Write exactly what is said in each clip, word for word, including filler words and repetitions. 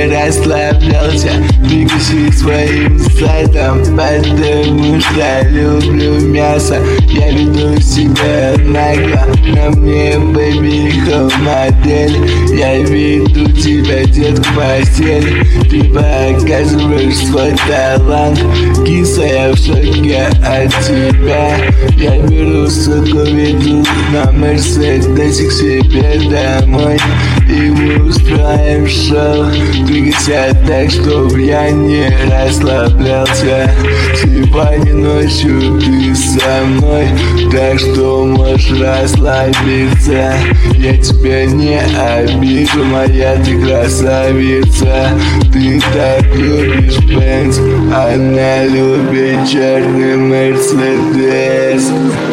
не расслаблялся. Двигайся своим сайтом, потому что люблю мясо. Я веду себя нагло, на мне бэби модель. Я веду тебя, детка, в постель. Ты показываешь свой талант, киса, я в шоке от тебя. Я беру суку, веду на мерседесе к себе домой, и мы устроим шоу. Двигайся так, чтоб я не расслаблялся. Сегодня ночью ты со мной, так что можешь расслабиться. Я тебя не обижу, моя ты красавица. Ты так любишь Бенц, она любит черный Мерседес.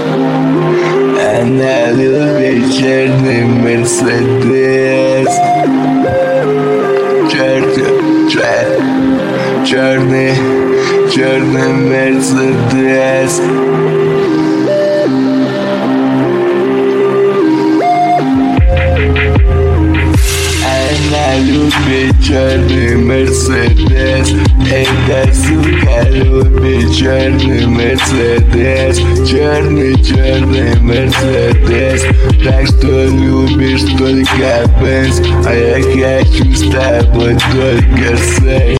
Она любит черный Мерседес. Черный, черный, черный, черный Мерседес. Она любит черный Мерседес. Эта сука любит черный Мерседес. Черный, черный Мерседес. Так что любишь только Бенц, а я хочу с тобой только секс.